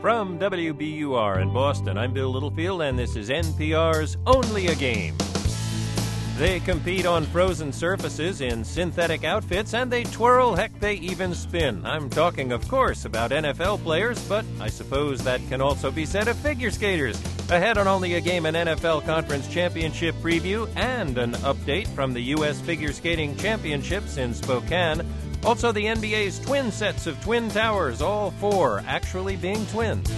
From WBUR in Boston, I'm Bill Littlefield, and this is NPR's Only a Game. They compete on frozen surfaces in synthetic outfits, and they twirl, heck, they even spin. I'm talking, of course, about NFL players, but I suppose that can also be said of figure skaters. Ahead on Only a Game, an NFL Conference Championship preview and an update from the U.S. Figure Skating Championships in Spokane. Also, the NBA's twin sets of Twin Towers, all four actually being twins.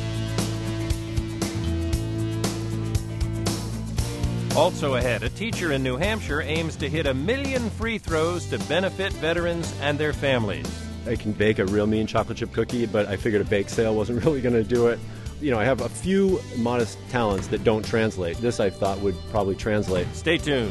Also ahead, a teacher in New Hampshire aims to hit 1 million free throws to benefit veterans and their families. I can bake a real mean chocolate chip cookie, but I figured a bake sale wasn't really going to do it. You know, I have a few modest talents that don't translate. This I thought would probably translate. Stay tuned.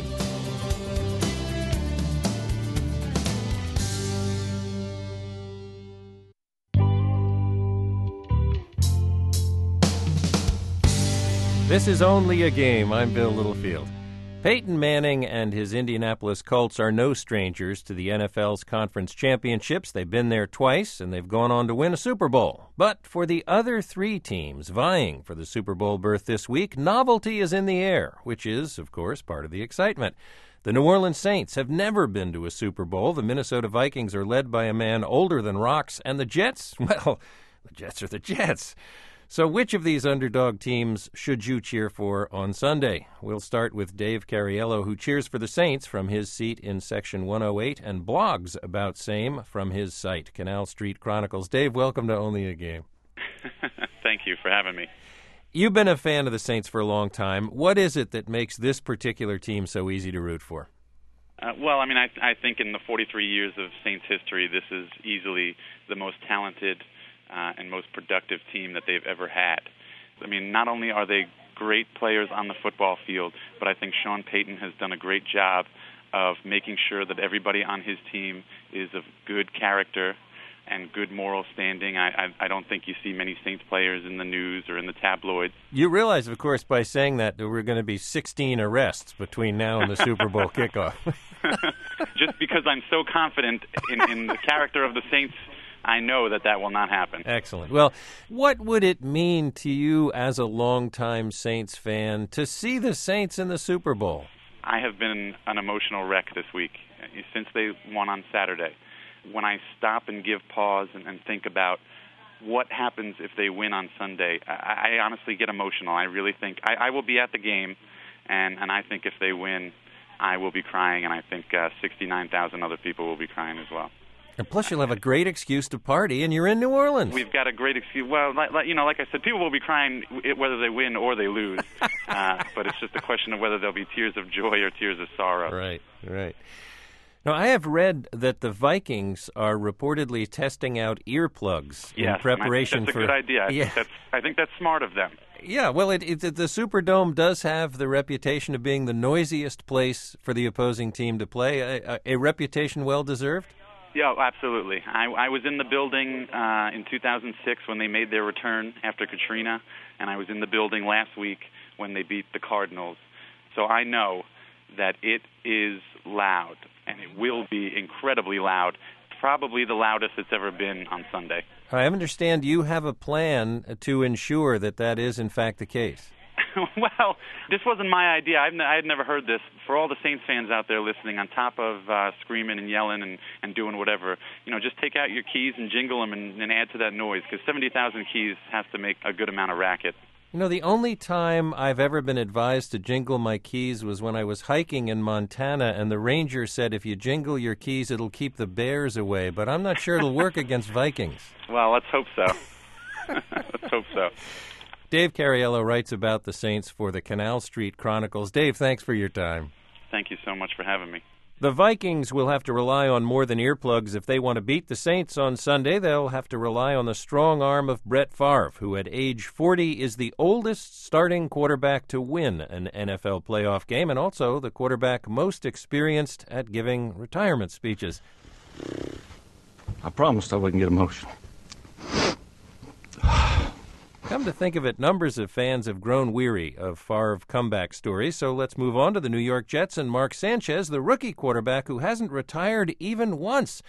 This is Only a Game. I'm Bill Littlefield. Peyton Manning and his Indianapolis Colts are no strangers to the NFL's conference championships. They've been there twice, and they've gone on to win a Super Bowl. But for the other three teams vying for the Super Bowl berth this week, novelty is in the air, which is, of course, part of the excitement. The New Orleans Saints have never been to a Super Bowl. The Minnesota Vikings are led by a man older than rocks. And the Jets, well, the Jets are the Jets. So which of these underdog teams should you cheer for on Sunday? We'll start with Dave Cariello, who cheers for the Saints from his seat in Section 108 and blogs about same from his site, Canal Street Chronicles. Dave, welcome to Only a Game. Thank you for having me. You've been a fan of the Saints for a long time. What is it that makes this particular team so easy to root for? Well, I think in the 43 years of Saints history, this is easily the most talented and most productive team that they've ever had. I mean, not only are they great players on the football field, but I think Sean Payton has done a great job of making sure that everybody on his team is of good character and good moral standing. I don't think you see many Saints players in the news or in the tabloids. You realize, of course, by saying that we're going to be 16 arrests between now and the Super Bowl kickoff. Just because I'm so confident in the character of the Saints, I know that will not happen. Excellent. Well, what would it mean to you as a longtime Saints fan to see the Saints in the Super Bowl? I have been an emotional wreck this week since they won on Saturday. When I stop and give pause and think about what happens if they win on Sunday, I honestly get emotional. I really think I will be at the game, and I think if they win, I will be crying, and I think 69,000 other people will be crying as well. And plus, you'll have a great excuse to party, and you're in New Orleans. We've got a great excuse. Well, like I said, people will be crying whether they win or they lose. But it's just a question of whether there'll be tears of joy or tears of sorrow. Right. Now, I have read that the Vikings are reportedly testing out earplugs in preparation for... That's a good idea. I think that's smart of them. Yeah, well, the Superdome does have the reputation of being the noisiest place for the opposing team to play. A reputation well-deserved? Yeah, absolutely. I was in the building in 2006 when they made their return after Katrina, and I was in the building last week when they beat the Cardinals. So I know that it is loud, and it will be incredibly loud, probably the loudest it's ever been on Sunday. I understand you have a plan to ensure that is, in fact, the case. Well, this wasn't my idea. I had never heard this. For all the Saints fans out there listening, on top of screaming and yelling and doing whatever, just take out your keys and jingle them and add to that noise, because 70,000 keys has to make a good amount of racket. The only time I've ever been advised to jingle my keys was when I was hiking in Montana, and the ranger said if you jingle your keys, it'll keep the bears away, but I'm not sure it'll work against Vikings. Well, let's hope so. Let's hope so. Dave Cariello writes about the Saints for the Canal Street Chronicles. Dave, thanks for your time. Thank you so much for having me. The Vikings will have to rely on more than earplugs if they want to beat the Saints on Sunday. They'll have to rely on the strong arm of Brett Favre, who at age 40 is the oldest starting quarterback to win an NFL playoff game and also the quarterback most experienced at giving retirement speeches. I promised I wouldn't get emotional. Come to think of it, numbers of fans have grown weary of Favre comeback stories, so let's move on to the New York Jets and Mark Sanchez, the rookie quarterback who hasn't retired even once.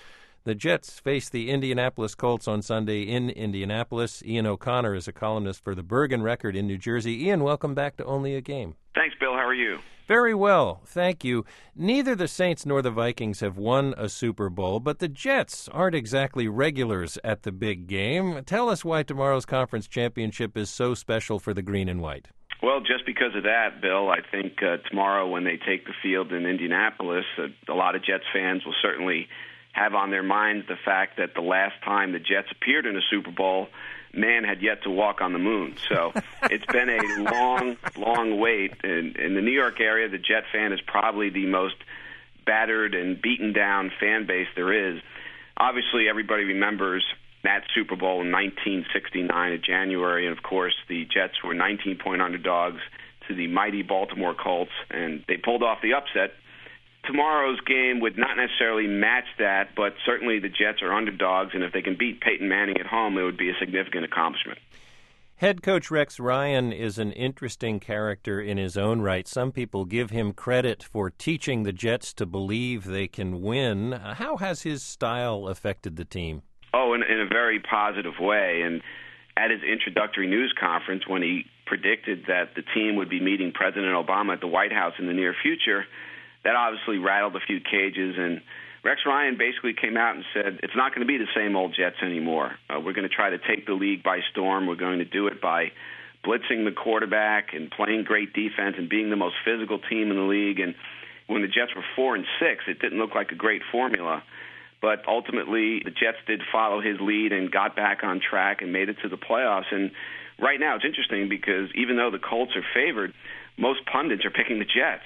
The Jets face the Indianapolis Colts on Sunday in Indianapolis. Ian O'Connor is a columnist for the Bergen Record in New Jersey. Ian, welcome back to Only a Game. Thanks, Bill. How are you? Very well, thank you. Neither the Saints nor the Vikings have won a Super Bowl, but the Jets aren't exactly regulars at the big game. Tell us why tomorrow's conference championship is so special for the green and white. Well, just because of that, Bill, I think tomorrow when they take the field in Indianapolis, a lot of Jets fans will certainly have on their minds the fact that the last time the Jets appeared in a Super Bowl, man had yet to walk on the moon. So it's been a long, long wait. In the New York area, the Jet fan is probably the most battered and beaten down fan base there is. Obviously, everybody remembers that Super Bowl in 1969 in January, and of course the Jets were 19-point underdogs to the mighty Baltimore Colts, and they pulled off the upset. Tomorrow's game would not necessarily match that, but certainly the Jets are underdogs, and if they can beat Peyton Manning at home, it would be a significant accomplishment. Head coach Rex Ryan is an interesting character in his own right. Some people give him credit for teaching the Jets to believe they can win. How has his style affected the team? Oh, in a very positive way. And at his introductory news conference, when he predicted that the team would be meeting President Obama at the White House in the near future, that obviously rattled a few cages. And Rex Ryan basically came out and said, it's not going to be the same old Jets anymore. We're going to try to take the league by storm. We're going to do it by blitzing the quarterback and playing great defense and being the most physical team in the league. And when the Jets were 4-6, it didn't look like a great formula. But ultimately, the Jets did follow his lead and got back on track and made it to the playoffs. And right now it's interesting because even though the Colts are favored, most pundits are picking the Jets.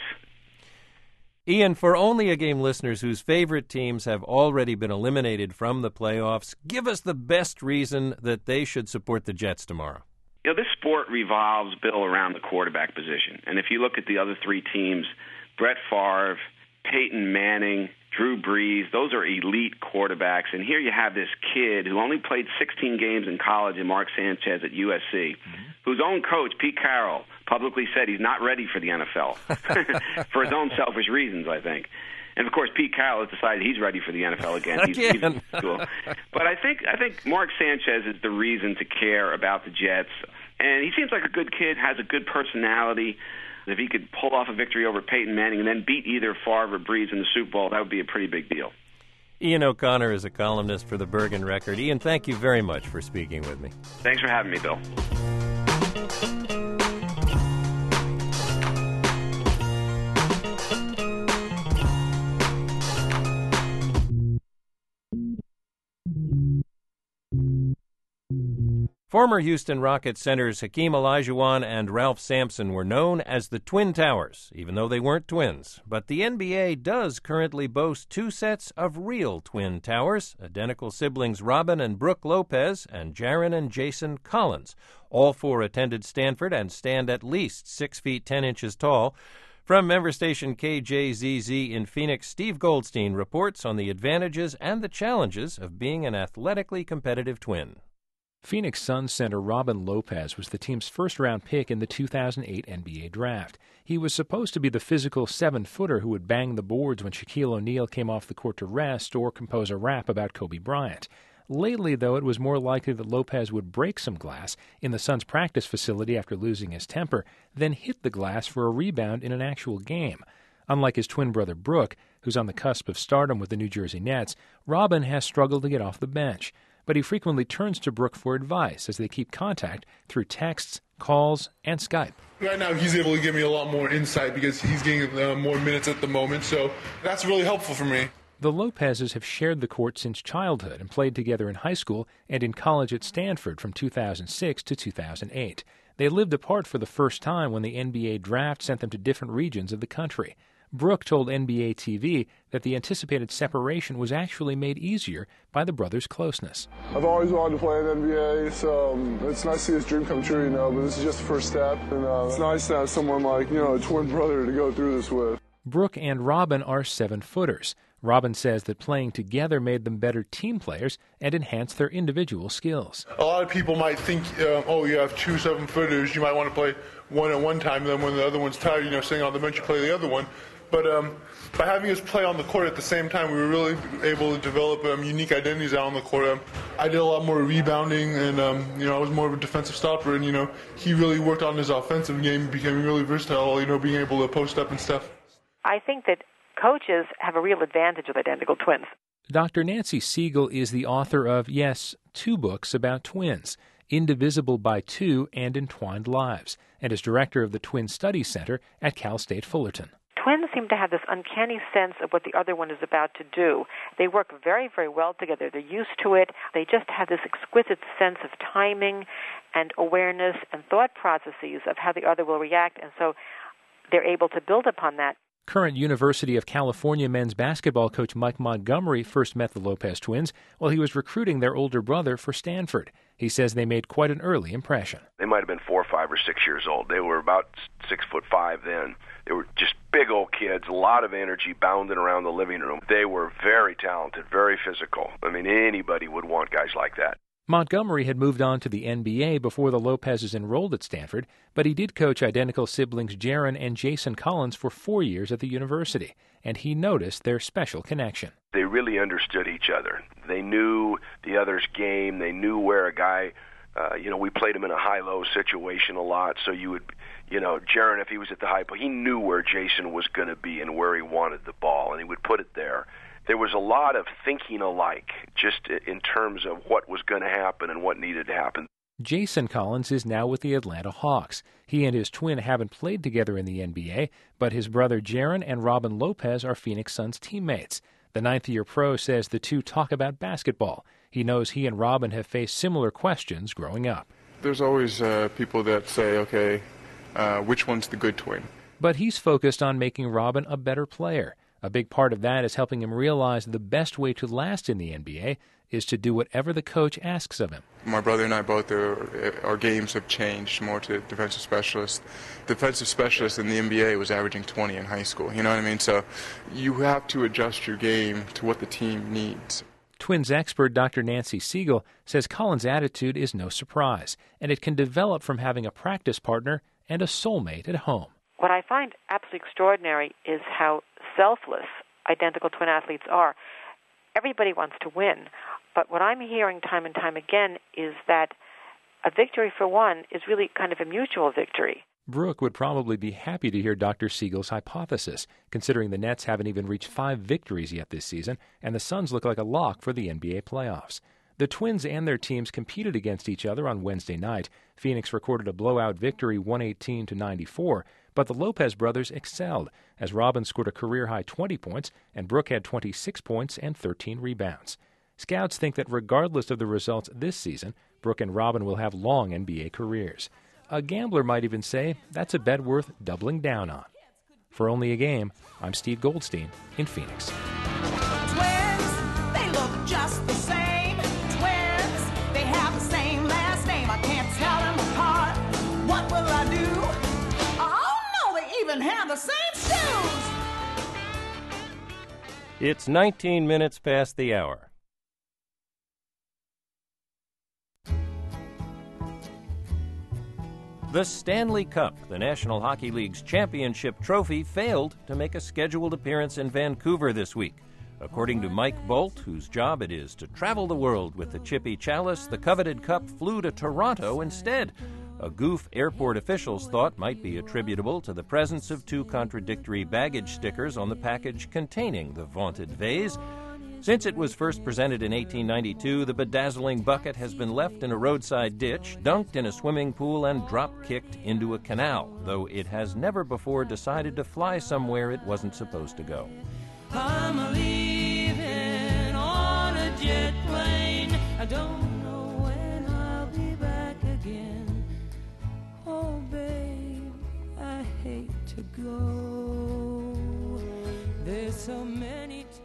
Ian, for Only a Game listeners whose favorite teams have already been eliminated from the playoffs, give us the best reason that they should support the Jets tomorrow. You know, this sport revolves, Bill, around the quarterback position. And if you look at the other three teams, Brett Favre, Peyton Manning, Drew Brees, those are elite quarterbacks. And here you have this kid who only played 16 games in college in Mark Sanchez at USC, whose own coach, Pete Carroll, publicly said he's not ready for the NFL for his own selfish reasons, I think. And, of course, Pete Carroll has decided he's ready for the NFL again. He's cool. But I think Mark Sanchez is the reason to care about the Jets. And he seems like a good kid, has a good personality. If he could pull off a victory over Peyton Manning and then beat either Favre or Brees in the Super Bowl, that would be a pretty big deal. Ian O'Connor is a columnist for the Bergen Record. Ian, thank you very much for speaking with me. Thanks for having me, Bill. Former Houston Rockets centers Hakeem Olajuwon and Ralph Sampson were known as the Twin Towers, even though they weren't twins. But the NBA does currently boast two sets of real Twin Towers, identical siblings Robin and Brooke Lopez and Jaren and Jason Collins. All four attended Stanford and stand at least 6 feet 10 inches tall. From member station KJZZ in Phoenix, Steve Goldstein reports on the advantages and the challenges of being an athletically competitive twin. Phoenix Suns center Robin Lopez was the team's first-round pick in the 2008 NBA draft. He was supposed to be the physical 7-footer who would bang the boards when Shaquille O'Neal came off the court to rest or compose a rap about Kobe Bryant. Lately, though, it was more likely that Lopez would break some glass in the Suns' practice facility after losing his temper, then hit the glass for a rebound in an actual game. Unlike his twin brother Brooke, who's on the cusp of stardom with the New Jersey Nets, Robin has struggled to get off the bench. But he frequently turns to Brooke for advice as they keep contact through texts, calls, and Skype. Right now, he's able to give me a lot more insight because he's getting more minutes at the moment, so that's really helpful for me. The Lopezes have shared the court since childhood and played together in high school and in college at Stanford from 2006 to 2008. They lived apart for the first time when the NBA draft sent them to different regions of the country. Brooke told NBA TV that the anticipated separation was actually made easier by the brothers' closeness. I've always wanted to play in the NBA, so it's nice to see his dream come true, but this is just the first step, and it's nice to have someone like, a twin brother to go through this with. Brooke and Robin are 7-footers. Robin says that playing together made them better team players and enhanced their individual skills. A lot of people might think, you have two 7-footers, you might want to play one at one time, and then when the other one's tired, sitting on the bench, you play the other one. But by having us play on the court at the same time, we were really able to develop unique identities out on the court. I did a lot more rebounding, and I was more of a defensive stopper. And he really worked on his offensive game, became really versatile. Being able to post up and stuff. I think that coaches have a real advantage with identical twins. Dr. Nancy Siegel is the author of, yes, 2 books about twins, Indivisible by Two and Entwined Lives, and is director of the Twin Studies Center at Cal State Fullerton. Twins seem to have this uncanny sense of what the other one is about to do. They work very, very well together. They're used to it. They just have this exquisite sense of timing and awareness and thought processes of how the other will react, and so they're able to build upon that. Current University of California men's basketball coach Mike Montgomery first met the Lopez twins while he was recruiting their older brother for Stanford. He says they made quite an early impression. They might have been 4, 5, or 6 years old. They were about 6'5" then. They were just big old kids, a lot of energy bounding around the living room. They were very talented, very physical. I mean, anybody would want guys like that. Montgomery had moved on to the NBA before the Lopezes enrolled at Stanford, but he did coach identical siblings Jaron and Jason Collins for 4 years at the university, and he noticed their special connection. They really understood each other. They knew the other's game. They knew where a guy, we played him in a high-low situation a lot, so you would, Jaron, if he was at the high point, he knew where Jason was going to be and where he wanted the ball, and he would put it there. There was a lot of thinking alike, just in terms of what was going to happen and what needed to happen. Jason Collins is now with the Atlanta Hawks. He and his twin haven't played together in the NBA, but his brother Jaron and Robin Lopez are Phoenix Suns teammates. The ninth-year pro says the two talk about basketball. He knows he and Robin have faced similar questions growing up. There's always people that say, okay, which one's the good twin? But he's focused on making Robin a better player. A big part of that is helping him realize the best way to last in the NBA is to do whatever the coach asks of him. My brother and I both, our games have changed more to defensive specialist. Defensive specialist in the NBA was averaging 20 in high school, you know what I mean? So you have to adjust your game to what the team needs. Twins expert Dr. Nancy Siegel says Collins' attitude is no surprise, and it can develop from having a practice partner and a soulmate at home. What I find absolutely extraordinary is how selfless identical twin athletes are. Everybody wants to win, but what I'm hearing time and time again is that a victory for one is really kind of a mutual victory. Brooke would probably be happy to hear Dr. Siegel's hypothesis, considering the Nets haven't even reached 5 victories yet this season, and the Suns look like a lock for the NBA playoffs. The Twins and their teams competed against each other on Wednesday night. Phoenix recorded a blowout victory 118-94, but the Lopez brothers excelled, as Robin scored a career-high 20 points and Brooke had 26 points and 13 rebounds. Scouts think that regardless of the results this season, Brooke and Robin will have long NBA careers. A gambler might even say that's a bet worth doubling down on. For Only a Game, I'm Steve Goldstein in Phoenix. Twins, they look just the same. Twins, they have the same last name. I can't tell them apart. What will I do? Oh no, they even have the same shoes. It's 19 minutes past the hour. The Stanley Cup, the National Hockey League's championship trophy, failed to make a scheduled appearance in Vancouver this week. According to Mike Bolt, whose job it is to travel the world with the Chippy Chalice, the coveted cup flew to Toronto instead. A goof airport officials thought might be attributable to the presence of 2 contradictory baggage stickers on the package containing the vaunted vase. Since it was first presented in 1892, the bedazzling bucket has been left in a roadside ditch, dunked in a swimming pool, and drop-kicked into a canal, though it has never before decided to fly somewhere it wasn't supposed to go. I'm leaving on a jet plane. I don't know when I'll be back again. Oh, babe, I hate to go. There's so many times.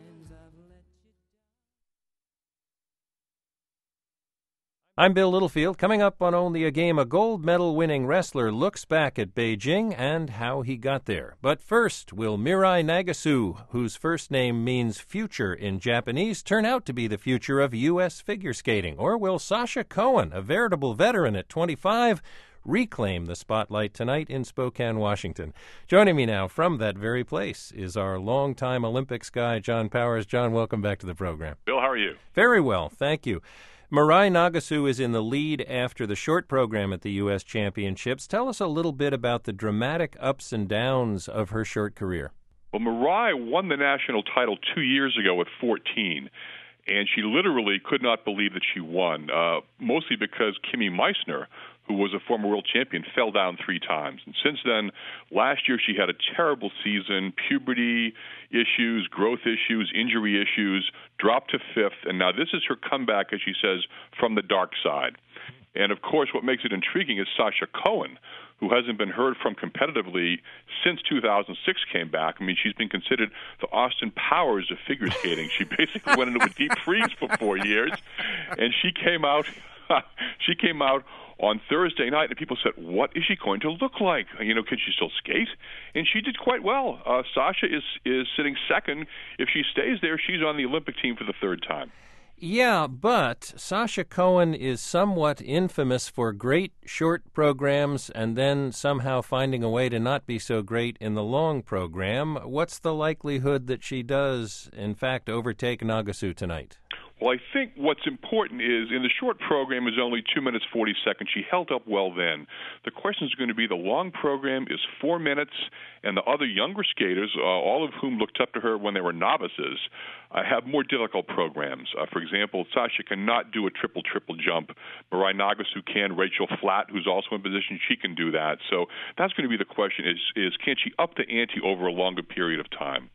I'm Bill Littlefield. Coming up on Only a Game, a gold medal-winning wrestler looks back at Beijing and how he got there. But first, will Mirai Nagasu, whose first name means future in Japanese, turn out to be the future of U.S. figure skating? Or will Sasha Cohen, a veritable veteran at 25, reclaim the spotlight tonight in Spokane, Washington. Joining me now from that very place is our longtime Olympics guy, John Powers. John, welcome back to the program. Bill, how are you? Very well, thank you. Mirai Nagasu is in the lead after the short program at the U.S. Championships. Tell us a little bit about the dramatic ups and downs of her short career. Well, Mirai won the national title 2 years ago at 14, and she literally could not believe that she won, mostly because Kimi Meissner, who was a former world champion, fell down 3 times. And since then, last year she had a terrible season, puberty issues, growth issues, injury issues, dropped to 5th, and now this is her comeback, as she says, from the dark side. And, of course, what makes it intriguing is Sasha Cohen, who hasn't been heard from competitively since 2006 came back. I mean, she's been considered the Austin Powers of figure skating. She basically went into a deep freeze for 4 years, and she came out on Thursday night, and people said, what is she going to look like? You know, can she still skate? And she did quite well. Sasha is sitting second. If she stays there, she's on the Olympic team for the 3rd time. Yeah, but Sasha Cohen is somewhat infamous for great short programs and then somehow finding a way to not be so great in the long program. What's the likelihood that she does, in fact, overtake Nagasu tonight? Well, I think what's important is in the short program is only 2 minutes 40 seconds. She held up well then. The question is going to be the long program is 4 minutes, and the other younger skaters, all of whom looked up to her when they were novices, have more difficult programs. For example, Sasha cannot do a triple-triple jump. Mirai Nagasu can. Rachel Flatt, who's also in position, she can do that. So that's going to be the question is can she up the ante over a longer period of time?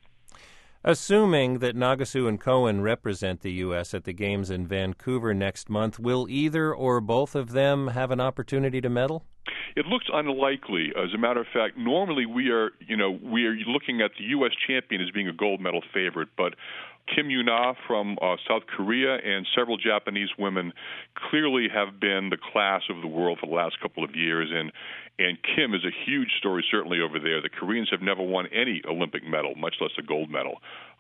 Assuming that Nagasu and Cohen represent the U.S. at the Games in Vancouver next month, will either or both of them have an opportunity to medal? It looks unlikely. As a matter of fact, normally we are looking at the U.S. champion as being a gold medal favorite, but Kim Yuna from South Korea and several Japanese women clearly have been the class of the world for the last couple of years, and Kim is a huge story certainly over there. The Koreans have never won any Olympic medal, much less a gold medal.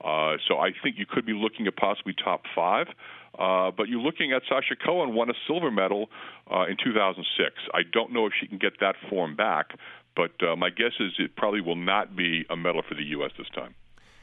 So I think you could be looking at possibly top 5. But you're looking at Sasha Cohen won a silver medal in 2006. I don't know if she can get that form back, but my guess is it probably will not be a medal for the U.S. this time.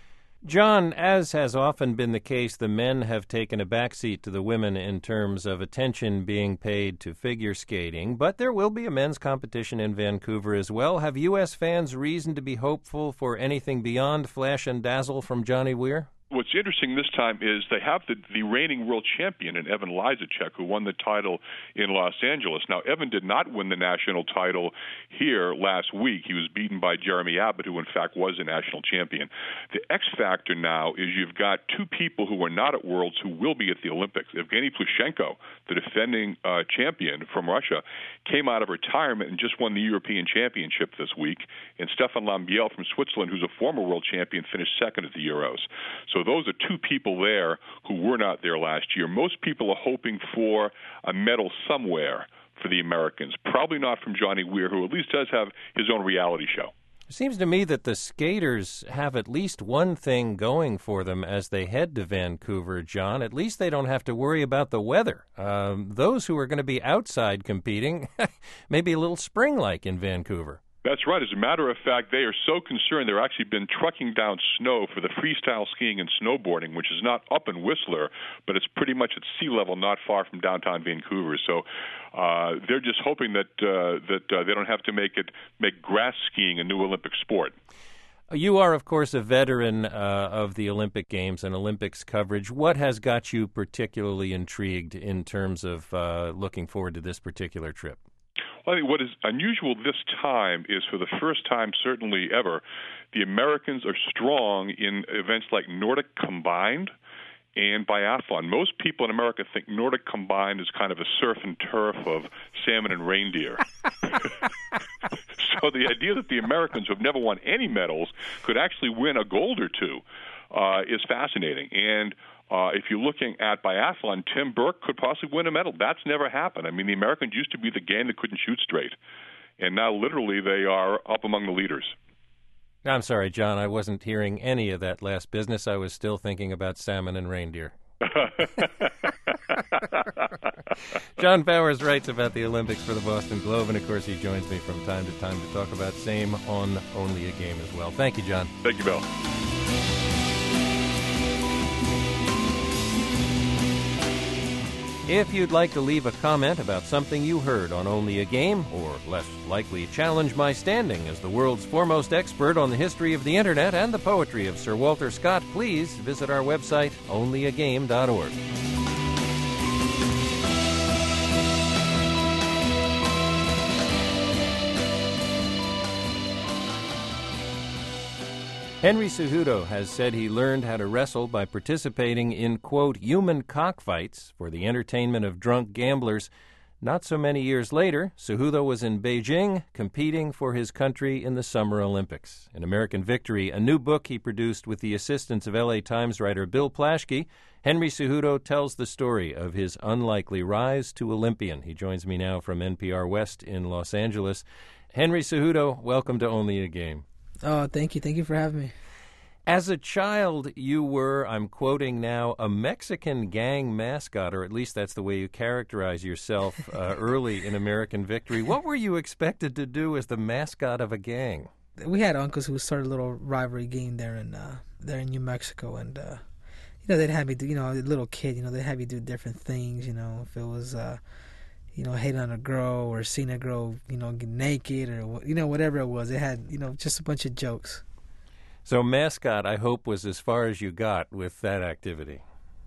John, as has often been the case, the men have taken a backseat to the women in terms of attention being paid to figure skating, but there will be a men's competition in Vancouver as well. Have U.S. fans reason to be hopeful for anything beyond flash and dazzle from Johnny Weir? What's interesting this time is they have the reigning world champion in Evan Lysichek, who won the title in Los Angeles. Now, Evan did not win the national title here last week. He was beaten by Jeremy Abbott, who in fact was a national champion. The X factor now is you've got 2 people who are not at Worlds who will be at the Olympics. Evgeny Plushenko, the defending champion from Russia, came out of retirement and just won the European Championship this week. And Stefan Lambiel from Switzerland, who's a former world champion, finished second at the Euros. So those are 2 people there who were not there last year. Most people are hoping for a medal somewhere for the Americans, probably not from Johnny Weir, who at least does have his own reality show. It seems to me that the skaters have at least one thing going for them as they head to Vancouver, John. At least they don't have to worry about the weather. Those who are going to be outside competing, maybe a little spring-like in Vancouver. That's right. As a matter of fact, they are so concerned they've actually been trucking down snow for the freestyle skiing and snowboarding, which is not up in Whistler, but it's pretty much at sea level, not far from downtown Vancouver. So they're just hoping that they don't have to make grass skiing a new Olympic sport. You are, of course, a veteran of the Olympic Games and Olympics coverage. What has got you particularly intrigued in terms of looking forward to this particular trip? Well, I think what is unusual this time is, for the first time certainly ever, the Americans are strong in events like Nordic Combined and biathlon. Most people in America think Nordic Combined is kind of a surf and turf of salmon and reindeer. So the idea that the Americans, who have never won any medals, could actually win a gold or 2 is fascinating. And if you're looking at biathlon, Tim Burke could possibly win a medal. That's never happened. I mean, the Americans used to be the gang that couldn't shoot straight, and now literally they are up among the leaders. I'm sorry, John, I wasn't hearing any of that last business. I was still thinking about salmon and reindeer. John Powers writes about the Olympics for the Boston Globe, and of course he joins me from time to time to talk about same on Only a Game as well. Thank you, John. Thank you, Bill. If you'd like to leave a comment about something you heard on Only a Game, or less likely challenge my standing as the world's foremost expert on the history of the Internet and the poetry of Sir Walter Scott, please visit our website, onlyagame.org. Henry Cejudo has said he learned how to wrestle by participating in, quote, human cockfights for the entertainment of drunk gamblers. Not so many years later, Cejudo was in Beijing competing for his country in the Summer Olympics. In American Victory, a new book he produced with the assistance of L.A. Times writer Bill Plaschke, Henry Cejudo tells the story of his unlikely rise to Olympian. He joins me now from NPR West in Los Angeles. Henry Cejudo, welcome to Only a Game. Oh, thank you. Thank you for having me. As a child, you were, I'm quoting now, a Mexican gang mascot, or at least that's the way you characterize yourself early in American Victory. What were you expected to do as the mascot of a gang? We had uncles who started a little rivalry game there in New Mexico, and they'd have me do, a little kid, they'd have you do different things. If it was hating on a girl or seeing a girl, get naked or, whatever it was. It had, just a bunch of jokes. So mascot, I hope, was as far as you got with that activity.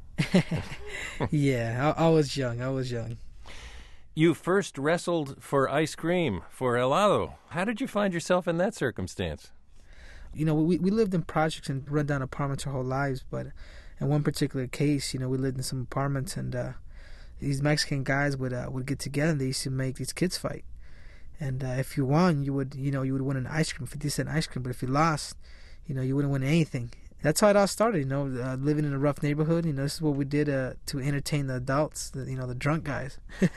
Yeah, I was young. You first wrestled for ice cream, for helado. How did you find yourself in that circumstance? We lived in projects and run down apartments our whole lives, but in one particular case, we lived in some apartments, and these Mexican guys would get together, and they used to make these kids fight. And if you won, you would win an ice cream, 50-cent ice cream. But if you lost, you wouldn't win anything. That's how it all started. Living in a rough neighborhood. This is what we did to entertain the adults, the drunk guys.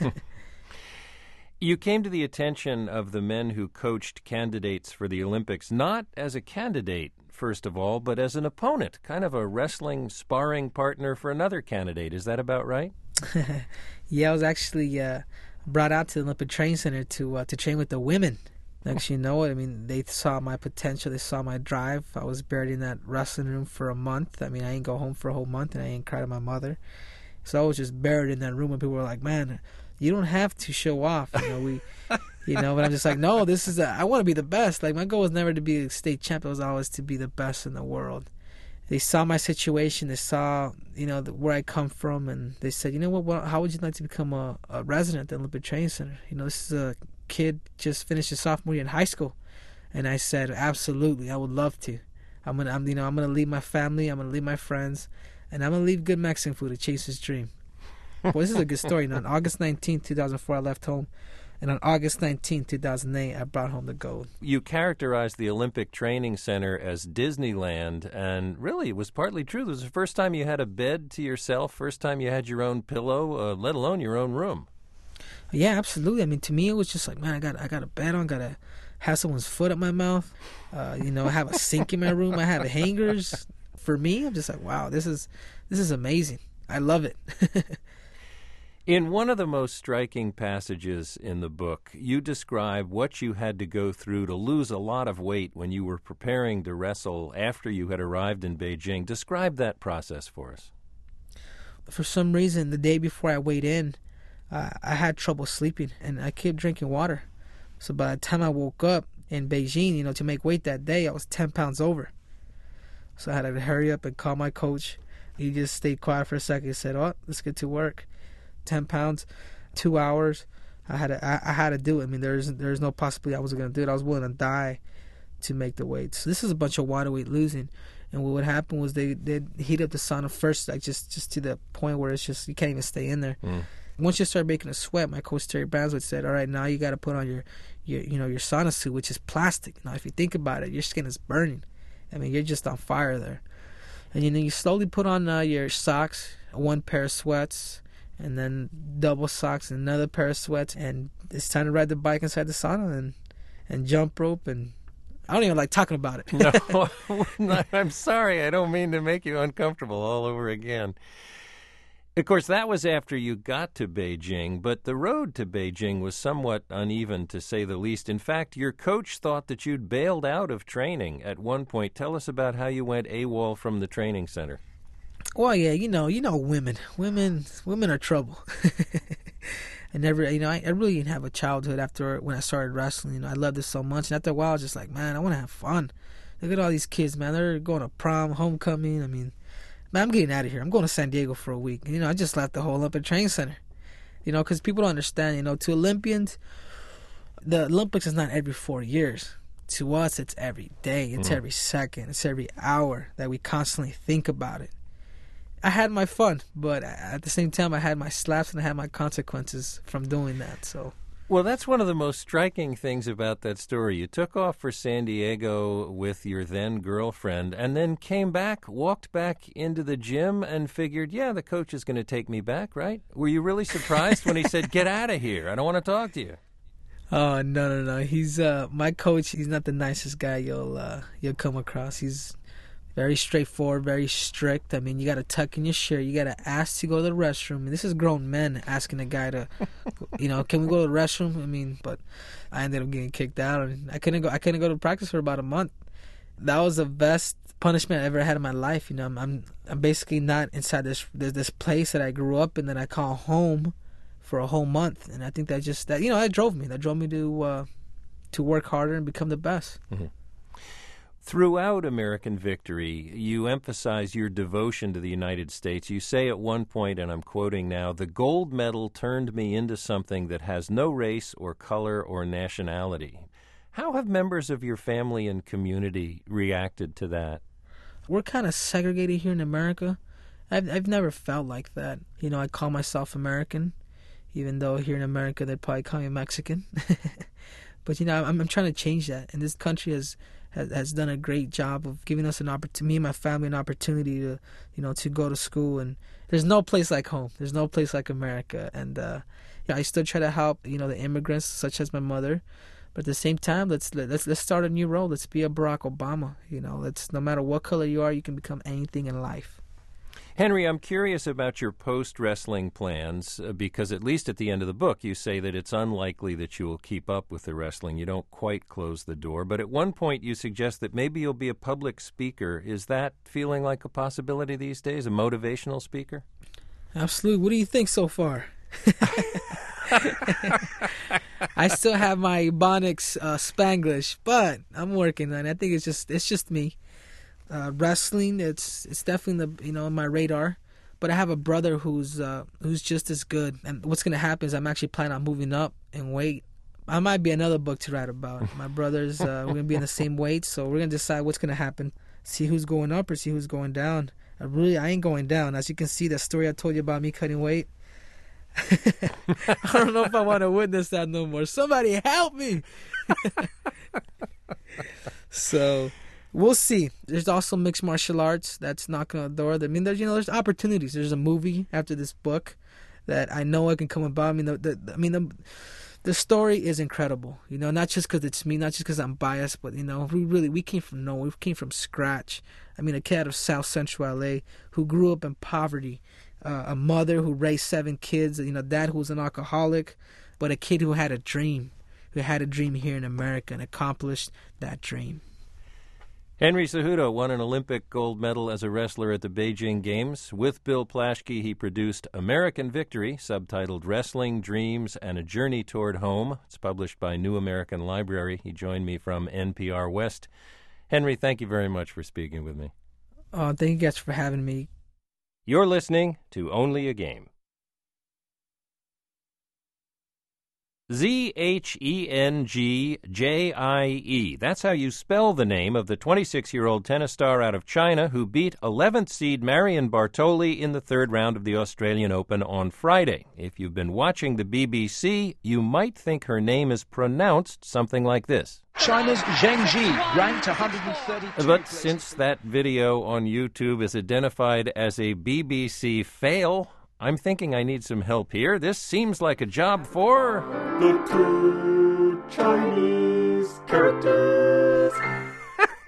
You came to the attention of the men who coached candidates for the Olympics, not as a candidate, first of all, but as an opponent, kind of a wrestling sparring partner for another candidate. Is that about right? Yeah, I was actually brought out to the Olympic Training Center to train with the women. Next you know it, they saw my potential, they saw my drive. I was buried in that wrestling room for a month. I didn't go home for a whole month, and I didn't cry to my mother. So I was just buried in that room, and people were like, man, you don't have to show off. But I'm just like, no, I want to be the best. Like, my goal was never to be a state champ. It was always to be the best in the world. They saw my situation. They saw, where I come from, and they said, how would you like to become a resident at the Olympic Training Center? This is a kid just finished his sophomore year in high school. And I said, absolutely, I would love to. I'm gonna leave my family. I'm gonna leave my friends, and I'm gonna leave good Mexican food to chase his dream. Well, this is a good story. On August 19, 2004, I left home. And on August 19, 2008, I brought home the gold. You characterized the Olympic Training Center as Disneyland, and really it was partly true. It was the first time you had a bed to yourself, first time you had your own pillow, let alone your own room. Yeah, absolutely. To me, it was just like, man, I got a bed on, got to have someone's foot up my mouth. I have a sink in my room. I have hangers. For me, I'm just like, wow, this is amazing. I love it. In one of the most striking passages in the book, you describe what you had to go through to lose a lot of weight when you were preparing to wrestle after you had arrived in Beijing. Describe that process for us. For some reason, the day before I weighed in, I had trouble sleeping, and I kept drinking water. So by the time I woke up in Beijing, to make weight that day, I was 10 pounds over. So I had to hurry up and call my coach. He just stayed quiet for a second. He said, oh, let's get to work. 10 pounds, 2 hours. I had to do it. There's no possibility I wasn't going to do it. I was willing to die to make the weight. So this is a bunch of water weight losing. And what would happen was they'd heat up the sauna first, like just to the point where it's just, you can't even stay in there. Once you start making a sweat, my coach Terry Branswood said, all right, now you got to put on your sauna suit, which is plastic. Now, if you think about it, your skin is burning. You're just on fire there. And you slowly put on your socks, one pair of sweats, and then double socks and another pair of sweats, and it's time to ride the bike inside the sauna and jump rope, and I don't even like talking about it. No, I'm sorry. I don't mean to make you uncomfortable all over again. Of course, that was after you got to Beijing, but the road to Beijing was somewhat uneven, to say the least. In fact, your coach thought that you'd bailed out of training at one point. Tell us about how you went AWOL from the training center. Well, yeah, you know, women are trouble. I really didn't have a childhood after when I started wrestling. I loved it so much, and after a while, I was just like, man, I want to have fun. Look at all these kids, man. They're going to prom, homecoming. I mean, man, I'm getting out of here. I'm going to San Diego for a week. I just left the whole Olympic Training Center. Because people don't understand. To Olympians, the Olympics is not every 4 years. To us, it's every day. It's every second. It's every hour that we constantly think about it. I had my fun, but at the same time, I had my slaps and I had my consequences from doing that. So, well, that's one of the most striking things about that story. You took off for San Diego with your then girlfriend, and then came back, walked back into the gym, and figured, yeah, the coach is going to take me back, right? Were you really surprised when he said, "Get out of here. I don't want to talk to you"? Oh, no. He's my coach. He's not the nicest guy you'll come across. He's very straightforward, very strict. I mean, you got to tuck in your shirt. You got to ask to go to the restroom. I mean, this is grown men asking a guy to, can we go to the restroom? I mean, but I ended up getting kicked out, and I couldn't go to practice for about a month. That was the best punishment I ever had in my life. I'm basically not inside this place that I grew up in that I call home for a whole month, and I think that drove me. That drove me to work harder and become the best. Mm-hmm. Throughout American Victory, you emphasize your devotion to the United States. You say at one point, and I'm quoting now, "The gold medal turned me into something that has no race or color or nationality." How have members of your family and community reacted to that? We're kind of segregated here in America. I've never felt like that. I call myself American, even though here in America they'd probably call me Mexican. But I'm trying to change that, and this country has done a great job of giving us me and my family an opportunity to to go to school. And there's no place like home. There's no place like America. And I still try to help the immigrants such as my mother. But at the same time, let's start a new role. Let's be a Barack Obama. No matter what color you are, you can become anything in life. Henry, I'm curious about your post-wrestling plans, because at least at the end of the book, you say that it's unlikely that you will keep up with the wrestling. You don't quite close the door. But at one point, you suggest that maybe you'll be a public speaker. Is that feeling like a possibility these days, a motivational speaker? Absolutely. What do you think so far? I still have my Ebonics Spanglish, but I'm working on it. I think it's just me. Wrestling, it's definitely on my radar, but I have a brother who's just as good. And what's gonna happen is I'm actually planning on moving up in weight. I might be another book to write about. My brothers, we're gonna be in the same weight, so we're gonna decide what's gonna happen. See who's going up or see who's going down. I ain't going down. As you can see, that story I told you about me cutting weight. I don't know if I want to witness that no more. Somebody help me. So we'll see. There's also mixed martial arts that's knocking on the door. I mean, there's opportunities. There's a movie after this book that I know I can come about. I mean, the story is incredible. Not just because it's me, not just because I'm biased, but we came from nowhere. We came from scratch. I mean, a kid out of South Central LA who grew up in poverty, a mother who raised 7 kids, dad who was an alcoholic, but a kid who had a dream here in America and accomplished that dream. Henry Cejudo won an Olympic gold medal as a wrestler at the Beijing Games. With Bill Plaschke, he produced American Victory, subtitled Wrestling, Dreams, and a Journey Toward Home. It's published by New American Library. He joined me from NPR West. Henry, thank you very much for speaking with me. Thank you guys for having me. You're listening to Only a Game. Zhengjie. That's how you spell the name of the 26-year-old tennis star out of China who beat 11th seed Marion Bartoli in the third round of the Australian Open on Friday. If you've been watching the BBC, you might think her name is pronounced something like this. China's Zheng Jie ranked 132. But since that video on YouTube is identified as a BBC fail, I'm thinking I need some help here. This seems like a job for the 2 Chinese characters.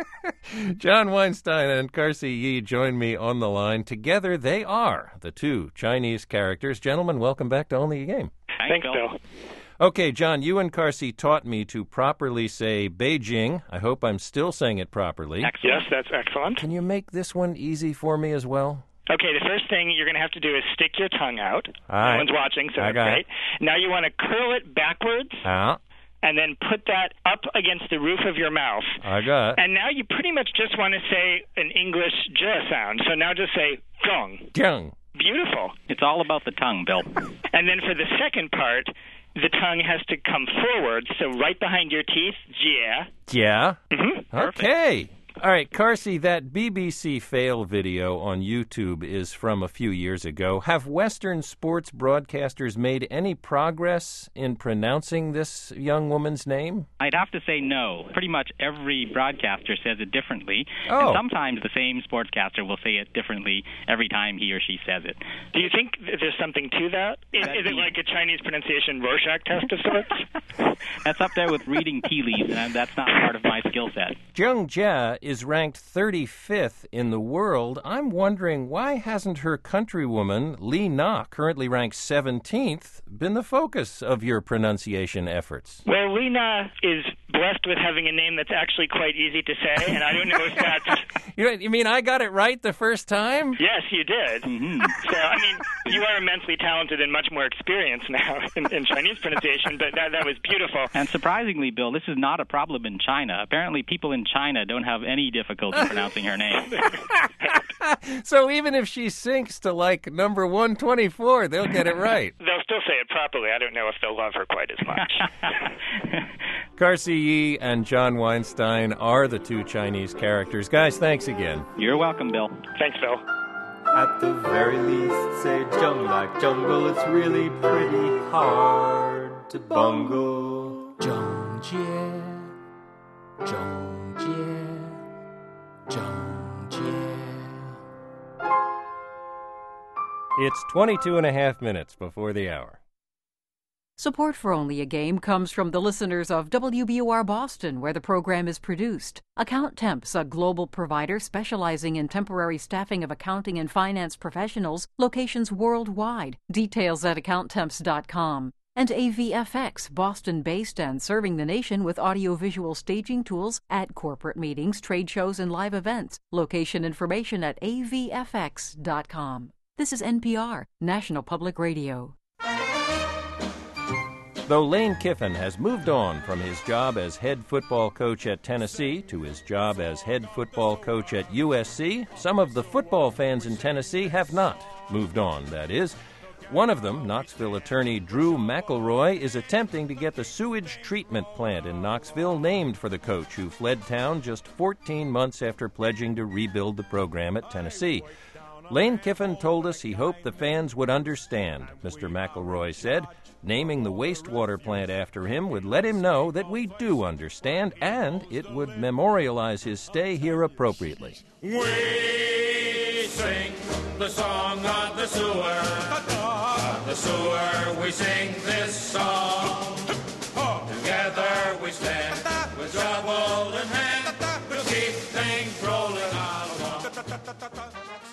John Weinstein and Carsey Yee join me on the line. Together, they are the two Chinese characters. Gentlemen, welcome back to Only a Game. Thanks, Bill. Okay, John, you and Carsey taught me to properly say Beijing. I hope I'm still saying it properly. Yes, that's excellent. Can you make this one easy for me as well? Okay, the first thing you're going to have to do is stick your tongue out. All right. No one's watching, so I that's got great. it. Now you want to curl it backwards. And then put that up against the roof of your mouth. I got it. And now you pretty much just want to say an English j sound. So now just say gong. Gong. Beautiful. It's all about the tongue, Bill. And then for the second part, the tongue has to come forward, so right behind your teeth, yeah. Yeah? Mm-hmm. Okay. All right, Carsey, that BBC fail video on YouTube is from a few years ago. Have Western sports broadcasters made any progress in pronouncing this young woman's name? I'd have to say no. Pretty much every broadcaster says it differently. Oh. And sometimes the same sportscaster will say it differently every time he or she says it. Do you think there's something to that? Is it like a Chinese pronunciation Rorschach test of sorts? That's up there with reading tea leaves, and that's not part of my skill set. Zheng Jia is ranked 35th in the world. I'm wondering, why hasn't her countrywoman, Li Na, currently ranked 17th, been the focus of your pronunciation efforts? Well, Li Na is blessed with having a name that's actually quite easy to say, and I don't know if that's... You mean I got it right the first time? Yes, you did. Mm-hmm. So, I mean, you are immensely talented and much more experienced now in Chinese pronunciation, but that was beautiful. And surprisingly, Bill, this is not a problem in China. Apparently, people in China don't have any difficulty pronouncing her name. So even if she sinks to, like, number 124, they'll get it right. They'll still say it properly. I don't know if they'll love her quite as much. Carsey Yee and John Weinstein are the two Chinese characters. Guys, thanks again. You're welcome, Bill. Thanks, Bill. At the very least, say zheng like jungle. It's really pretty hard to bungle. Zheng jie, zheng jie, zheng jie. It's 22 and a half minutes before the hour. Support for Only a Game comes from the listeners of WBUR Boston, where the program is produced. Account Temps, a global provider specializing in temporary staffing of accounting and finance professionals, locations worldwide. Details at accounttemps.com. And AVFX, Boston-based and serving the nation with audiovisual staging tools at corporate meetings, trade shows, and live events. Location information at avfx.com. This is NPR, National Public Radio. Though Lane Kiffin has moved on from his job as head football coach at Tennessee to his job as head football coach at USC, some of the football fans in Tennessee have not moved on, that is. One of them, Knoxville attorney Drew McElroy, is attempting to get the sewage treatment plant in Knoxville named for the coach who fled town just 14 months after pledging to rebuild the program at Tennessee. Lane Kiffin told us he hoped the fans would understand, Mr. McElroy said. Naming the wastewater plant after him would let him know that we do understand, and it would memorialize his stay here appropriately. We sing the song of the sewer. Of the sewer, we sing this song. Together we stand with shovel in hand. We'll keep things rolling along.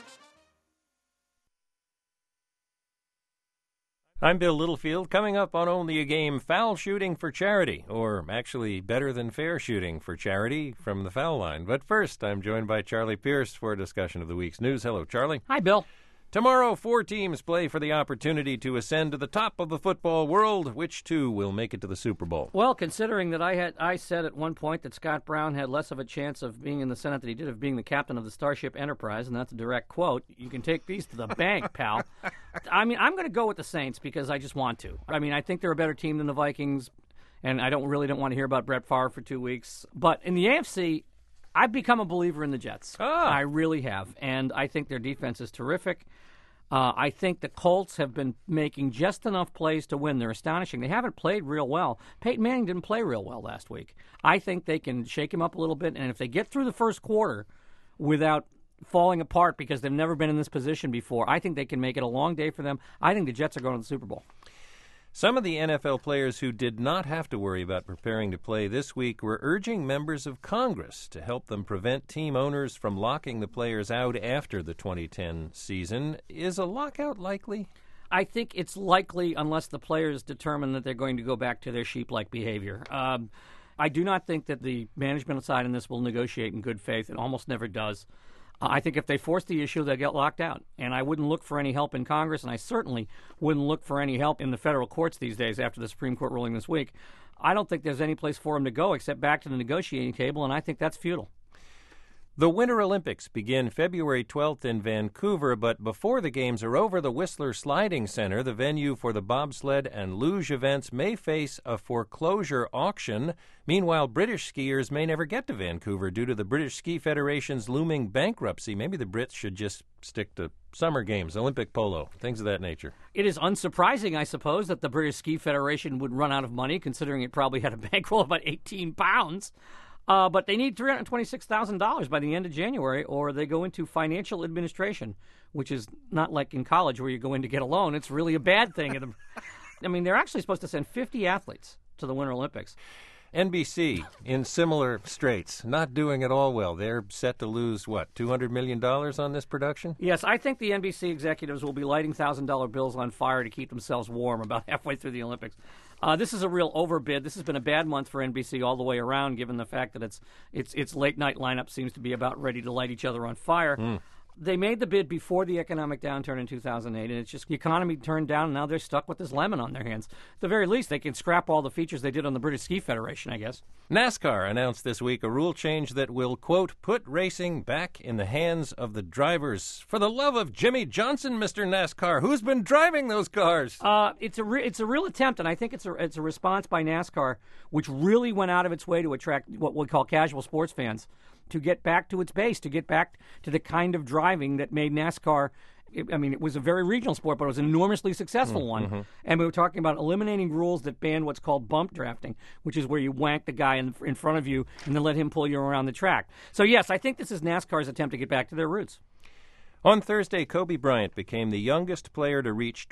I'm Bill Littlefield. Coming up on Only a Game, foul shooting for charity, or actually better than fair shooting for charity from the foul line. But first, I'm joined by Charlie Pierce for a discussion of the week's news. Hello, Charlie. Hi, Bill. Tomorrow, 4 teams play for the opportunity to ascend to the top of the football world. Which 2 will make it to the Super Bowl? Well, considering that I said at one point that Scott Brown had less of a chance of being in the Senate than he did of being the captain of the Starship Enterprise, and that's a direct quote, you can take these to the bank, pal. I mean, I'm going to go with the Saints because I just want to. I mean, I think they're a better team than the Vikings, and I don't want to hear about Brett Favre for 2 weeks. But in the AFC, I've become a believer in the Jets. I really have, and I think their defense is terrific. I think the Colts have been making just enough plays to win. They're astonishing. They haven't played real well. Peyton Manning didn't play real well last week. I think they can shake him up a little bit, and if they get through the first quarter without falling apart because they've never been in this position before, I think they can make it a long day for them. I think the Jets are going to the Super Bowl. Some of the NFL players who did not have to worry about preparing to play this week were urging members of Congress to help them prevent team owners from locking the players out after the 2010 season. Is a lockout likely? I think it's likely unless the players determine that they're going to go back to their sheep-like behavior. I do not think that the management side in this will negotiate in good faith. It almost never does. I think if they force the issue, they'll get locked out. And I wouldn't look for any help in Congress, and I certainly wouldn't look for any help in the federal courts these days after the Supreme Court ruling this week. I don't think there's any place for them to go except back to the negotiating table, and I think that's futile. The Winter Olympics begin February 12th in Vancouver, but before the Games are over, the Whistler Sliding Center, the venue for the bobsled and luge events, may face a foreclosure auction. Meanwhile, British skiers may never get to Vancouver due to the British Ski Federation's looming bankruptcy. Maybe the Brits should just stick to summer games, Olympic polo, things of that nature. It is unsurprising, I suppose, that the British Ski Federation would run out of money, considering it probably had a bankroll of about 18 pounds. But they need $326,000 by the end of January, or they go into financial administration, which is not like in college where you go in to get a loan. It's really a bad thing. I mean, they're actually supposed to send 50 athletes to the Winter Olympics. NBC, in similar straits, not doing it all well. They're set to lose, $200 million on this production? Yes, I think the NBC executives will be lighting $1,000 bills on fire to keep themselves warm about halfway through the Olympics. This is a real overbid. This has been a bad month for NBC all the way around, given the fact that its late-night lineup seems to be about ready to light each other on fire. They made the bid before the economic downturn in 2008, and it's just the economy turned down, and now they're stuck with this lemon on their hands. At the very least, they can scrap all the features they did on the British Ski Federation, I guess. NASCAR announced this week a rule change that will, quote, put racing back in the hands of the drivers. For the love of Jimmy Johnson, Mr. NASCAR, who's been driving those cars? It's a real attempt, and I think it's a response by NASCAR, which really went out of its way to attract what we call casual sports fans, to get back to its base, to get back to the kind of driving that made NASCAR, it was a very regional sport, but it was an enormously successful one. Mm-hmm. And we were talking about eliminating rules that ban what's called bump drafting, which is where you wank the guy in front of you and then let him pull you around the track. So, yes, I think this is NASCAR's attempt to get back to their roots. On Thursday, Kobe Bryant became the youngest player to reach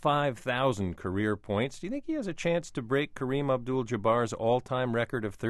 25,000 career points. Do you think he has a chance to break Kareem Abdul-Jabbar's all-time record of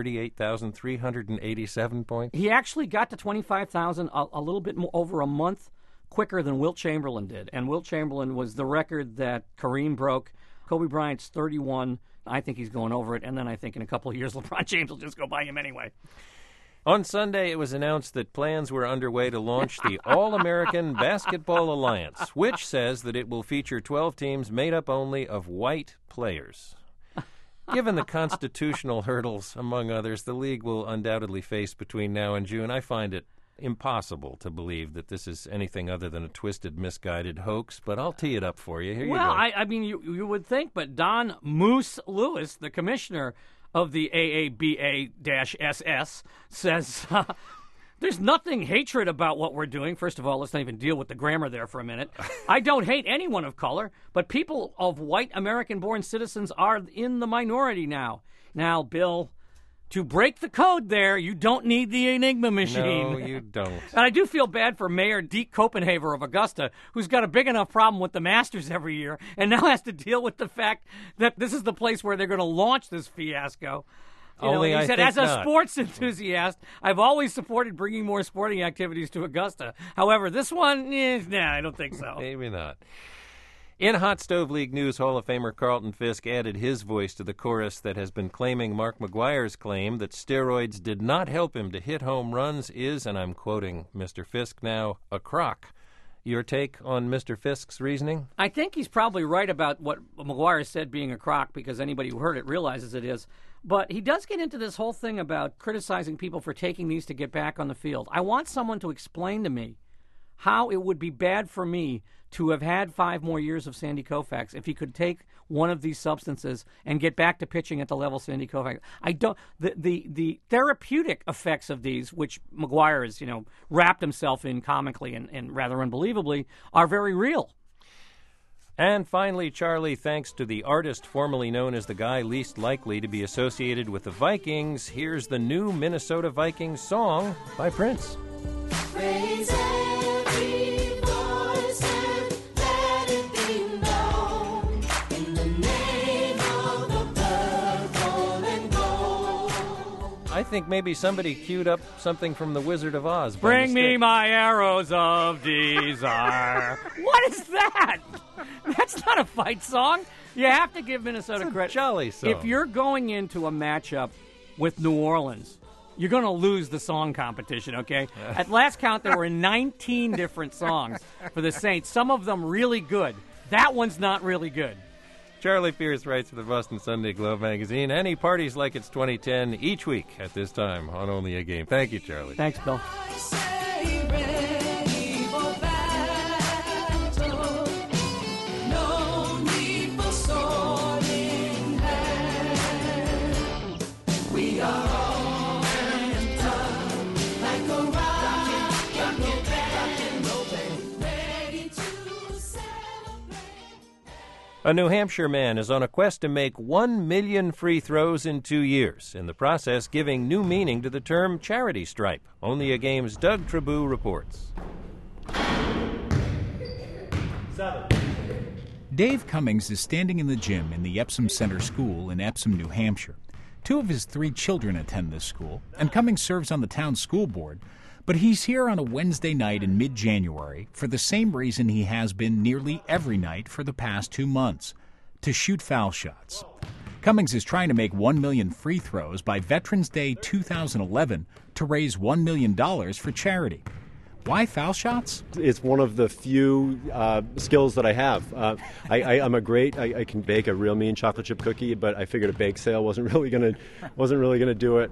38,387 points? He actually got to 25,000 a little bit more, over a month quicker than Wilt Chamberlain did. And Wilt Chamberlain was the record that Kareem broke. Kobe Bryant's 31. I think he's going over it. And then I think in a couple of years, LeBron James will just go by him anyway. On Sunday, it was announced that plans were underway to launch the All-American Basketball Alliance, which says that it will feature 12 teams made up only of white players. Given the constitutional hurdles, among others, the league will undoubtedly face between now and June, I find it impossible to believe that this is anything other than a twisted, misguided hoax, but I'll tee it up for you. Here you go. Well, I mean, you would think, but Don Moose Lewis, the commissioner of the AABA-SS, says there's nothing hatred about what we're doing. First of all, let's not even deal with the grammar there for a minute. I don't hate anyone of color, but people of white American-born citizens are in the minority now. Now, Bill, to break the code there, you don't need the Enigma machine. No, you don't. And I do feel bad for Mayor Deke Copenhaver of Augusta, who's got a big enough problem with the Masters every year, and now has to deal with the fact that this is the place where they're going to launch this fiasco. He said, as a sports enthusiast, I've always supported bringing more sporting activities to Augusta. However, this one, I don't think so. Maybe not. In Hot Stove League news, Hall of Famer Carlton Fisk added his voice to the chorus that has been claiming Mark McGwire's claim that steroids did not help him to hit home runs is, and I'm quoting Mr. Fisk now, a crock. Your take on Mr. Fisk's reasoning? I think he's probably right about what McGwire said being a crock, because anybody who heard it realizes it is. But he does get into this whole thing about criticizing people for taking these to get back on the field. I want someone to explain to me how it would be bad for me to have had 5 more years of Sandy Koufax if he could take one of these substances and get back to pitching at the level Sandy Koufax. I don't. The therapeutic effects of these, which McGwire has wrapped himself in comically and rather unbelievably, are very real. And finally, Charlie, thanks to the artist formerly known as the guy least likely to be associated with the Vikings, here's the new Minnesota Vikings song by Prince. Praise every voice and let it be known in the name I think maybe somebody queued up something from The Wizard of Oz. Bring me my arrows of desire. What is that? That's not a fight song. You have to give Minnesota credit. Jolly song. If you're going into a matchup with New Orleans, you're going to lose the song competition, okay? At last count, there were 19 different songs for the Saints, some of them really good. That one's not really good. Charlie Pierce writes for the Boston Sunday Globe magazine, and he parties like it's 2010 each week at this time on Only a Game. Thank you, Charlie. Thanks, Bill. A New Hampshire man is on a quest to make 1 million free throws in 2 years, in the process giving new meaning to the term charity stripe. Only a Game's Doug Trabou reports. 7. Dave Cummings is standing in the gym in the Epsom Center School in Epsom, New Hampshire. 2 of his 3 children attend this school, and Cummings serves on the town school board. But he's here on a Wednesday night in mid-January for the same reason he has been nearly every night for the past 2 months, to shoot foul shots. Cummings is trying to make 1 million free throws by Veterans Day 2011 to raise $1 million for charity. Why foul shots? It's one of the few skills that I have. I can bake a real mean chocolate chip cookie, but I figured a bake sale wasn't really gonna do it.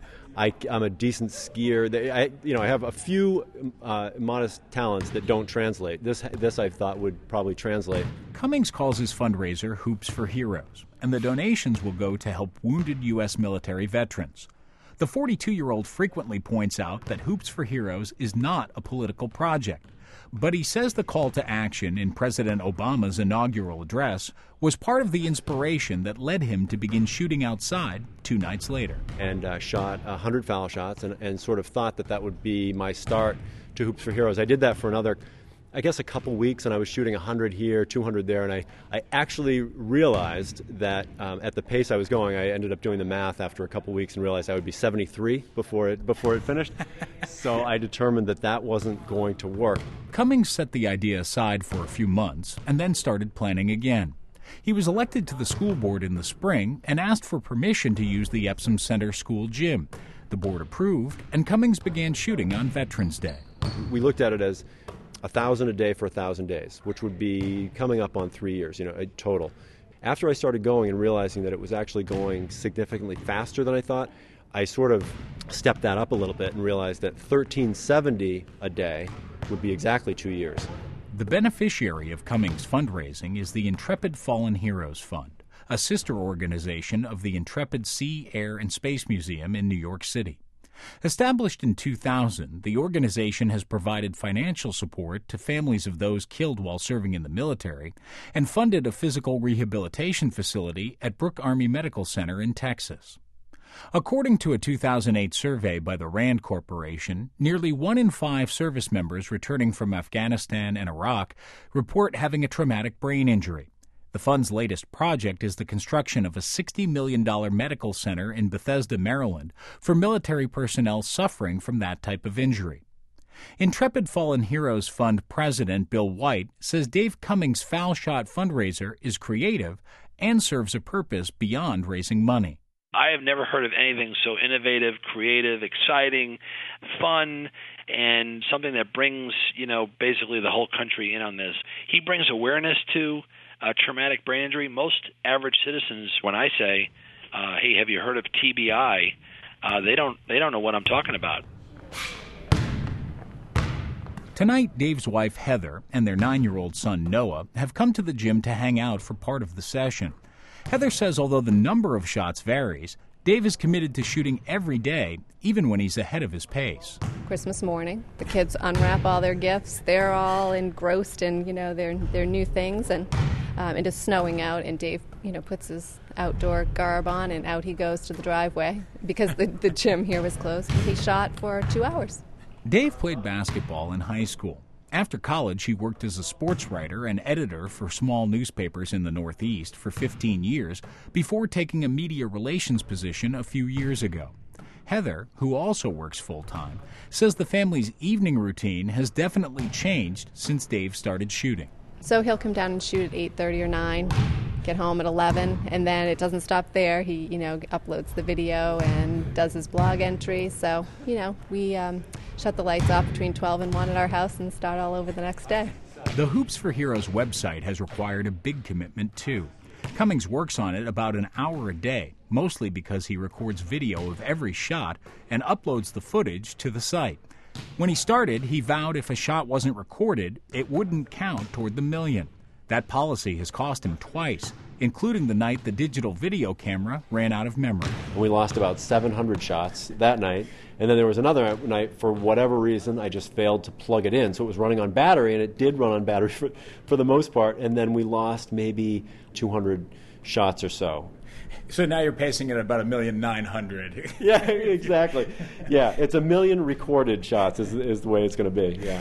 I'm a decent skier. I have a few modest talents that don't translate. This I thought would probably translate. Cummings calls his fundraiser Hoops for Heroes, and the donations will go to help wounded U.S. military veterans. The 42-year-old frequently points out that Hoops for Heroes is not a political project, but he says the call to action in President Obama's inaugural address was part of the inspiration that led him to begin shooting outside 2 nights later. And shot 100 foul shots and sort of thought that would be my start to Hoops for Heroes. I did that for another, I guess, a couple weeks, and I was shooting 100 here, 200 there, and I actually realized that at the pace I was going, I ended up doing the math after a couple weeks and realized I would be 73 before it finished. So I determined that wasn't going to work. Cummings set the idea aside for a few months and then started planning again. He was elected to the school board in the spring and asked for permission to use the Epsom Center School gym. The board approved, and Cummings began shooting on Veterans Day. We looked at it as 1,000 a day for 1,000 days, which would be coming up on 3 years, total. After I started going and realizing that it was actually going significantly faster than I thought, I sort of stepped that up a little bit and realized that 1,370 a day would be exactly 2 years. The beneficiary of Cummings' fundraising is the Intrepid Fallen Heroes Fund, a sister organization of the Intrepid Sea, Air, and Space Museum in New York City. Established in 2000, the organization has provided financial support to families of those killed while serving in the military and funded a physical rehabilitation facility at Brooke Army Medical Center in Texas. According to a 2008 survey by the RAND Corporation, nearly 1 in 5 service members returning from Afghanistan and Iraq report having a traumatic brain injury. The fund's latest project is the construction of a $60 million medical center in Bethesda, Maryland, for military personnel suffering from that type of injury. Intrepid Fallen Heroes Fund President Bill White says Dave Cummings' foul shot fundraiser is creative and serves a purpose beyond raising money. I have never heard of anything so innovative, creative, exciting, fun, and something that brings, basically the whole country in on this. He brings awareness to traumatic brain injury. Most average citizens, when I say, hey, have you heard of TBI, they don't know what I'm talking about. Tonight, Dave's wife, Heather, and their 9-year-old son, Noah, have come to the gym to hang out for part of the session. Heather says although the number of shots varies, Dave is committed to shooting every day, even when he's ahead of his pace. Christmas morning, the kids unwrap all their gifts. They're all engrossed in, their new things, and it is snowing out, and Dave, puts his outdoor garb on, and out he goes to the driveway because the gym here was closed. He shot for 2 hours. Dave played basketball in high school. After college, he worked as a sports writer and editor for small newspapers in the Northeast for 15 years before taking a media relations position a few years ago. Heather, who also works full-time, says the family's evening routine has definitely changed since Dave started shooting. So he'll come down and shoot at 8:30 or 9, get home at 11, and then it doesn't stop there. He, uploads the video and does his blog entry. So, we shut the lights off between 12 and 1 at our house and start all over the next day. The Hoops for Heroes website has required a big commitment, too. Cummings works on it about an hour a day, mostly because he records video of every shot and uploads the footage to the site. When he started, he vowed if a shot wasn't recorded, it wouldn't count toward the $1 million. That policy has cost him twice, including the night the digital video camera ran out of memory. We lost about 700 shots that night, and then there was another night, for whatever reason, I just failed to plug it in. So it was running on battery, and it did run on battery for the most part, and then we lost maybe 200 shots or so. So now you're pacing at about 1,900,000. Yeah, exactly. Yeah, it's 1 million recorded shots is the way it's going to be, yeah.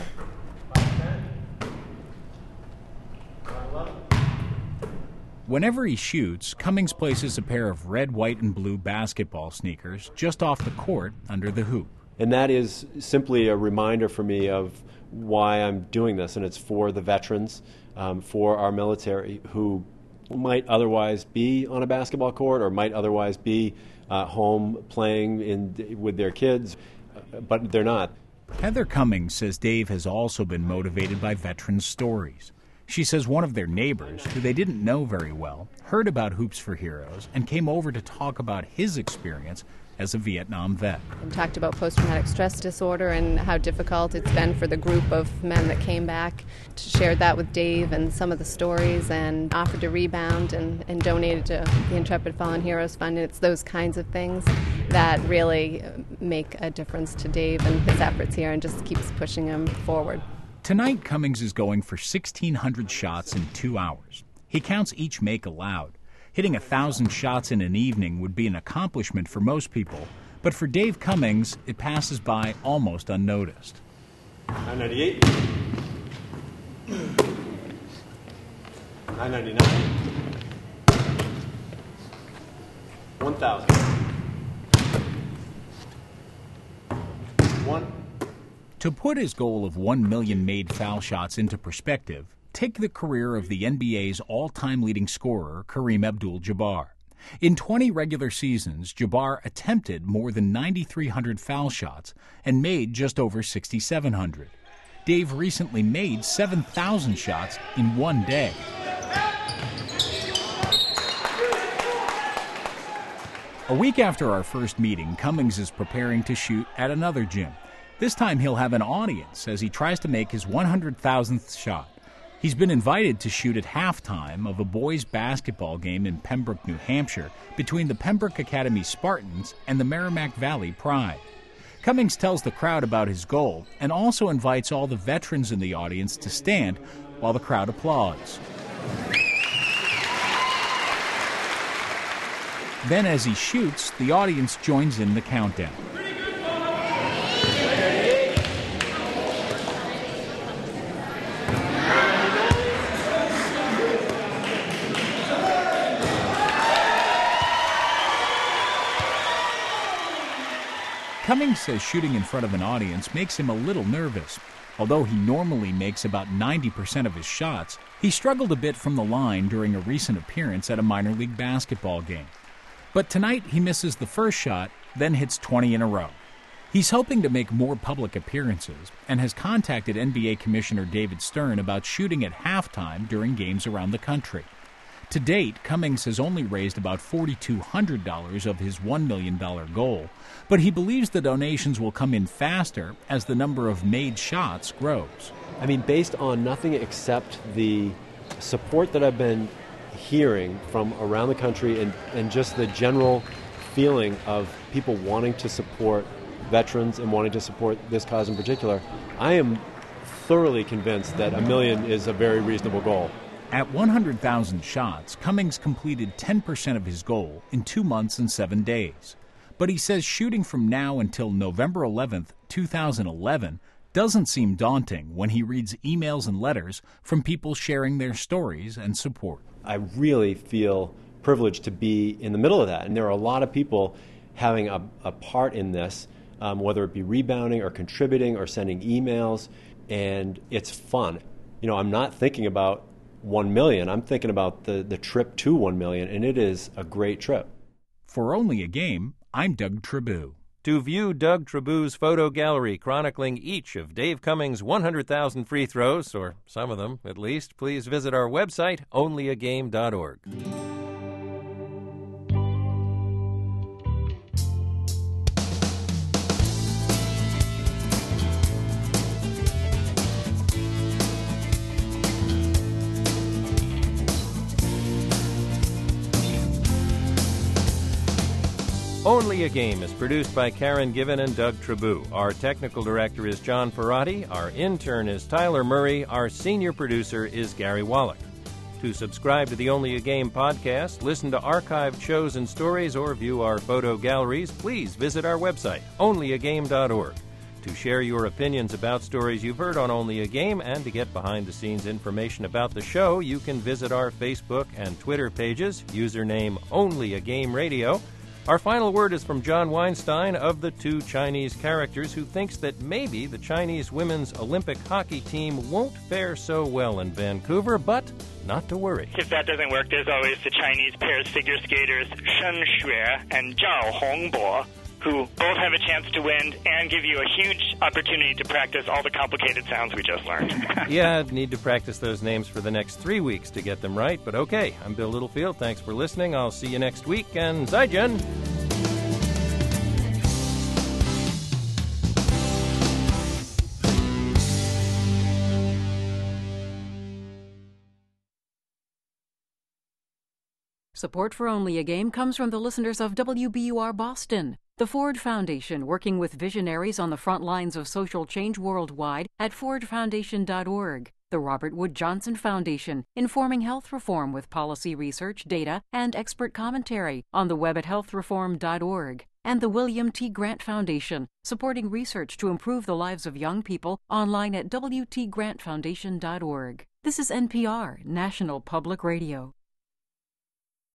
Whenever he shoots, Cummings places a pair of red, white, and blue basketball sneakers just off the court under the hoop. And that is simply a reminder for me of why I'm doing this, and it's for the veterans, for our military who might otherwise be on a basketball court or might otherwise be home playing with their kids, but they're not. Heather Cummings says Dave has also been motivated by veterans' stories. She says one of their neighbors, who they didn't know very well, heard about Hoops for Heroes and came over to talk about his experience as a Vietnam vet. And talked about post-traumatic stress disorder and how difficult it's been for the group of men that came back. Shared that with Dave and some of the stories and offered to rebound and donated to the Intrepid Fallen Heroes Fund. And it's those kinds of things that really make a difference to Dave and his efforts here and just keeps pushing him forward. Tonight, Cummings is going for 1,600 shots in 2 hours. He counts each make allowed. Hitting 1,000 shots in an evening would be an accomplishment for most people, but for Dave Cummings, it passes by almost unnoticed. 998. 999. 1,000. 1. To put his goal of 1 million made foul shots into perspective, take the career of the NBA's all-time leading scorer, Kareem Abdul-Jabbar. In 20 regular seasons, Jabbar attempted more than 9,300 foul shots and made just over 6,700. Dave recently made 7,000 shots in one day. A week after our first meeting, Cummings is preparing to shoot at another gym. This time he'll have an audience as he tries to make his 100,000th shot. He's been invited to shoot at halftime of a boys' basketball game in Pembroke, New Hampshire, between the Pembroke Academy Spartans and the Merrimack Valley Pride. Cummings tells the crowd about his goal and also invites all the veterans in the audience to stand while the crowd applauds. Then as he shoots, the audience joins in the countdown. Cummings says shooting in front of an audience makes him a little nervous. Although he normally makes about 90% of his shots, he struggled a bit from the line during a recent appearance at a minor league basketball game. But tonight he misses the first shot, then hits 20 in a row. He's hoping to make more public appearances and has contacted NBA Commissioner David Stern about shooting at halftime during games around the country. To date, Cummings has only raised about $4,200 of his $1 million goal, but he believes the donations will come in faster as the number of made shots grows. I mean, based on nothing except the support that I've been hearing from around the country and just the general feeling of people wanting to support veterans and wanting to support this cause in particular, I am thoroughly convinced that $1 million is a very reasonable goal. At 100,000 shots, Cummings completed 10% of his goal in 2 months and 7 days. But he says shooting from now until November 11th, 2011 doesn't seem daunting when he reads emails and letters from people sharing their stories and support. I really feel privileged to be in the middle of that, and there are a lot of people having a part in this, whether it be rebounding or contributing or sending emails, and it's fun. I'm not thinking about 1 million. I'm thinking about the trip to 1 million, and it is a great trip. For Only a Game, I'm Doug Tribou. To view Doug Tribou's photo gallery chronicling each of Dave Cummings' 100,000 free throws, or some of them at least, please visit our website, onlyagame.org. Only a Game is produced by Karen Given and Doug Tribou. Our technical director is John Ferrati. Our intern is Tyler Murray. Our senior producer is Gary Wallach. To subscribe to the Only a Game podcast, listen to archived shows and stories, or view our photo galleries, please visit our website, onlyagame.org. To share your opinions about stories you've heard on Only a Game and to get behind-the-scenes information about the show, you can visit our Facebook and Twitter pages, username Only a Game Radio. Our final word is from John Weinstein of the two Chinese characters, who thinks that maybe the Chinese women's Olympic hockey team won't fare so well in Vancouver, but not to worry. If that doesn't work, there's always the Chinese pairs figure skaters Shen Xue and Zhao Hongbo, who both have a chance to win and give you a huge opportunity to practice all the complicated sounds we just learned. Yeah, I'd need to practice those names for the next 3 weeks to get them right, but okay. I'm Bill Littlefield. Thanks for listening. I'll see you next week, and Zaijian! Support for Only a Game comes from the listeners of WBUR Boston, the Ford Foundation, working with visionaries on the front lines of social change worldwide at fordfoundation.org, the Robert Wood Johnson Foundation, informing health reform with policy research, data, and expert commentary on the web at healthreform.org, and the William T. Grant Foundation, supporting research to improve the lives of young people, online at wtgrantfoundation.org. This is NPR, National Public Radio.